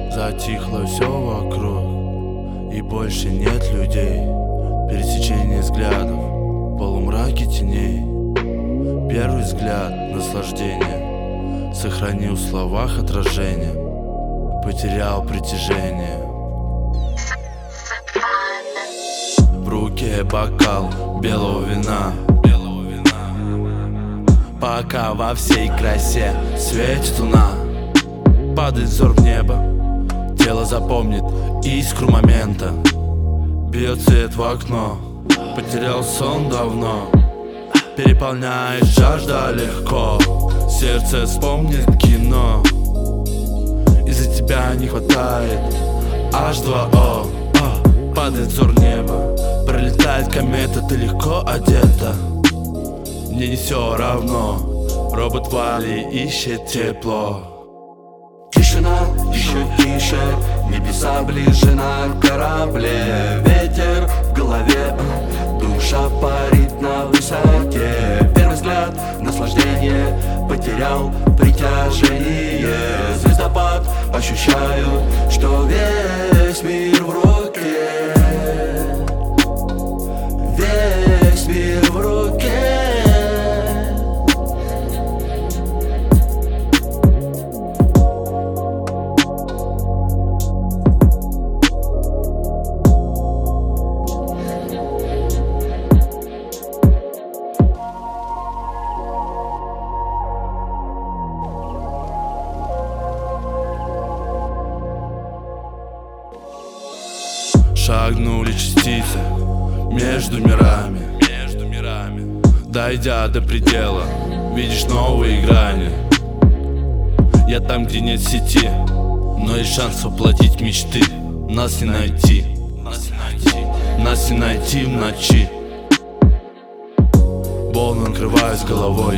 Затихло все вокруг, и больше нет людей. Пересечение взглядов, полумраки теней. Первый взгляд, наслаждение. Сохранил в словах отражение. Потерял притяжение. В руке бокал белого вина. Пока во всей красе светит луна. Падает взор в небо, тело запомнит искру момента. Бьет свет в окно, потерял сон давно. Переполняет жажда легко, сердце вспомнит кино. Из-за тебя не хватает H2O. Падает взор в небо, пролетает комета, ты легко одета. Мне не все равно, робот Вали ищет тепло. Тишина, еще тише, небеса ближе на корабле. Ветер в голове, душа парит на высоте. Первый взгляд, наслаждение, потерял притяжение. Звездопад, ощущаю, что весь мир в руке. Весь мир в руке. Шагнули частицы между мирами. Дойдя до предела, видишь новые грани. Я там, где нет сети, но есть шанс воплотить мечты. Нас не найти, нас не найти в ночи. Волны накрывают с головой.